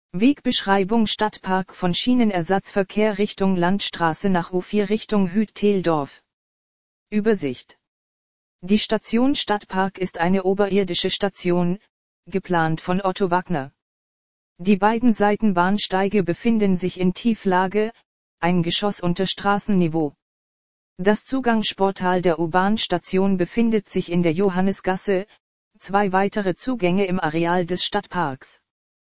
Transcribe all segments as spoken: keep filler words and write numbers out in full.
Wegbeschreibung Stadtpark von Schienenersatzverkehr Richtung Landstraße nach U vier Richtung Hüt-Theldorf. Übersicht. Die Station Stadtpark ist eine oberirdische Station, geplant von Otto Wagner. Die beiden Seitenbahnsteige befinden sich in Tieflage, ein Geschoss unter Straßenniveau. Das Zugangsportal der U-Bahn-Station befindet sich in der Johannisgasse, zwei weitere Zugänge im Areal des Stadtparks.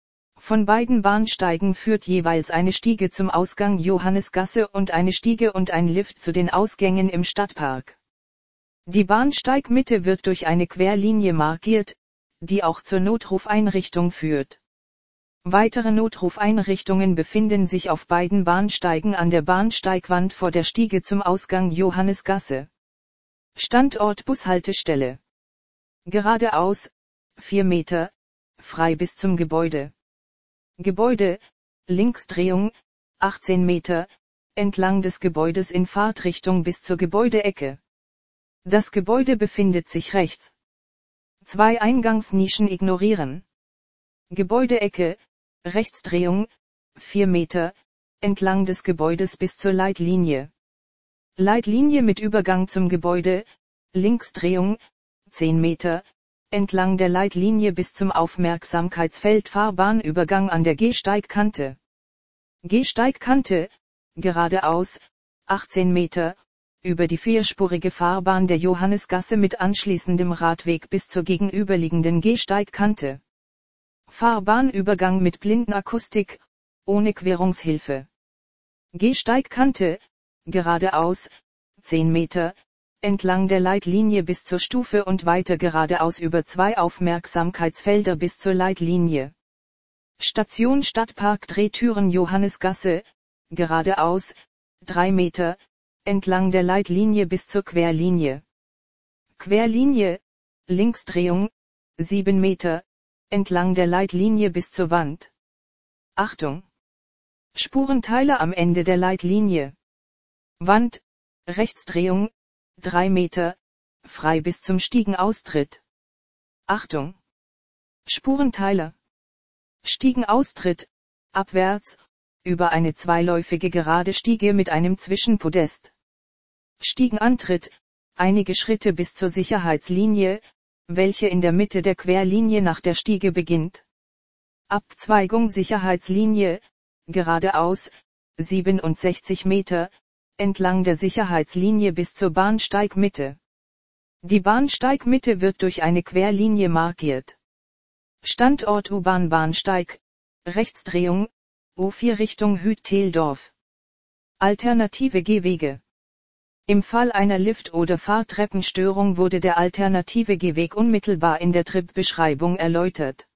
Von beiden Bahnsteigen führt jeweils eine Stiege zum Ausgang Johannisgasse und eine Stiege und ein Lift zu den Ausgängen im Stadtpark. Die Bahnsteigmitte wird durch eine Querlinie markiert, die auch zur Notrufeinrichtung führt. Weitere Notrufeinrichtungen befinden sich auf beiden Bahnsteigen an der Bahnsteigwand vor der Stiege zum Ausgang Johannisgasse. Standort Bushaltestelle. Geradeaus, vier Meter, frei bis zum Gebäude. Gebäude, Linksdrehung, achtzehn Meter, entlang des Gebäudes in Fahrtrichtung bis zur Gebäudeecke. Das Gebäude befindet sich rechts. Zwei Eingangsnischen ignorieren. Gebäudeecke, Rechtsdrehung, vier Meter, entlang des Gebäudes bis zur Leitlinie. Leitlinie mit Übergang zum Gebäude, Linksdrehung, zehn Meter, entlang der Leitlinie bis zum Aufmerksamkeitsfeld Fahrbahnübergang an der Gehsteigkante. Gehsteigkante, geradeaus, achtzehn Meter, über die vierspurige Fahrbahn der Johannisgasse mit anschließendem Radweg bis zur gegenüberliegenden Gehsteigkante. Fahrbahnübergang mit Blindenakustik, ohne Querungshilfe. Gehsteigkante, geradeaus, zehn Meter, entlang der Leitlinie bis zur Stufe und weiter geradeaus über zwei Aufmerksamkeitsfelder bis zur Leitlinie. Station Stadtpark Drehtüren Johannisgasse, geradeaus, drei Meter, entlang der Leitlinie bis zur Querlinie. Querlinie, Linksdrehung, sieben Meter, entlang der Leitlinie bis zur Wand. Achtung! Spurenteiler am Ende der Leitlinie. Wand, Rechtsdrehung, drei Meter, frei bis zum Stiegenaustritt. Achtung! Spurenteiler. Stiegenaustritt, abwärts, über eine zweiläufige gerade Stiege mit einem Zwischenpodest. Stiegenantritt, einige Schritte bis zur Sicherheitslinie, welche in der Mitte der Querlinie nach der Stiege beginnt. Abzweigung Sicherheitslinie, geradeaus, siebenundsechzig Meter, entlang der Sicherheitslinie bis zur Bahnsteigmitte. Die Bahnsteigmitte wird durch eine Querlinie markiert. Standort U-Bahn-Bahnsteig, Rechtsdrehung, U vier Richtung Hüt-Theldorf. Alternative Gehwege. Im Fall einer Lift- oder Fahrtreppenstörung wurde der alternative Gehweg unmittelbar in der Tripbeschreibung erläutert.